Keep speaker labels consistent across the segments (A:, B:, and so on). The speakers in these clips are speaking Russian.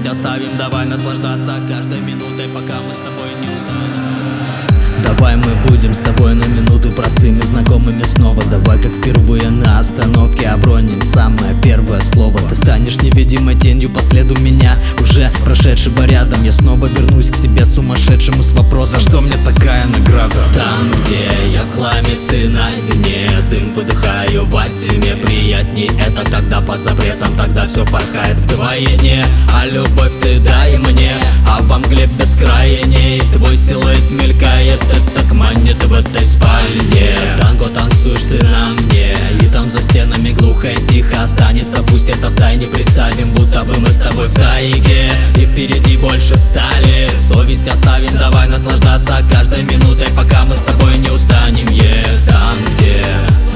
A: Совесть оставим, давай наслаждаться каждой минутой, пока мы с тобой не устанем.
B: Давай мы будем с тобой на минуты простыми знакомыми снова. Давай как впервые на остановке оброним самое первое слово. Ты станешь невидимой тенью по следу меня, уже прошедшего рядом. Я снова вернусь к себе сумасшедшему с вопросом:
C: за что мне такая награда?
B: Там, где я в хламе, ты на дне. Дым выдыхаю во тьме. Приятней это, когда под запретом, тогда все порхает вдвойне. А любовь ты дай мне, а во мгле бескрайней твой силуэт мелькает, и так манит в этой спальне. Танго танцуешь ты на мне, и там за стенами глухо и тихо останется. Пусть это втайне представим, будто бы мы с тобой в тайге, и впереди больше стали. Совесть оставим, давай наслаждаться каждой минутой, пока мы с тобой не устанем. Там, где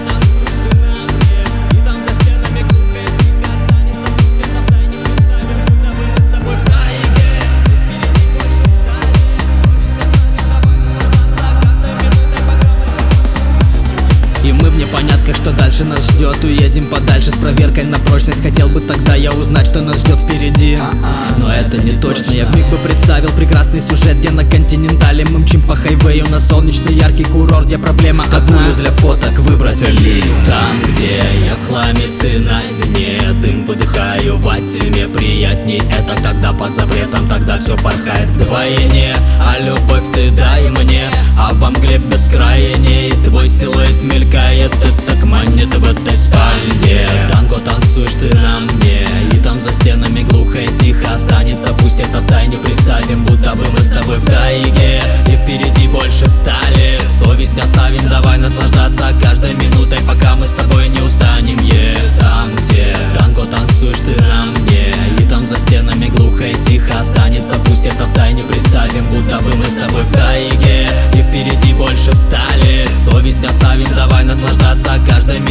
B: и мы в непонятках, что дальше нас ждет. Уедем подальше с проверкой на прочность. Хотел бы тогда я узнать, что нас ждет впереди, но это не точно. Я вмиг бы представил прекрасный сюжет, где на континентале мы мчим по хайвею на солнечный яркий курорт, где проблема какую для фоток выбрать аллею. Там, где я в хламе, ты на дне. Дым выдыхаю во тьме. Приятней это, когда под запретом, тогда все порхает вдвойне. А любовь ты дай мне, а во мгле бескрайней твой силуэт мелькает, и так манит в этой спальне. Танго танцуешь ты на мне, и там за стенами глухо и тихо останется. Пусть это втайне представим, будто бы мы с тобой в тайге, и впереди больше стали. Совесть оставим, давай наслаждаться каждой минутой, пока мы с тобой не устанем. Там, где танго танцуешь ты на мне, и там за стенами глухо и тихо останется. Пусть это втайне представим, будто бы мы с тобой в тайге, и впереди больше стали. Совесть оставим, давай наслаждаться каждой минутой,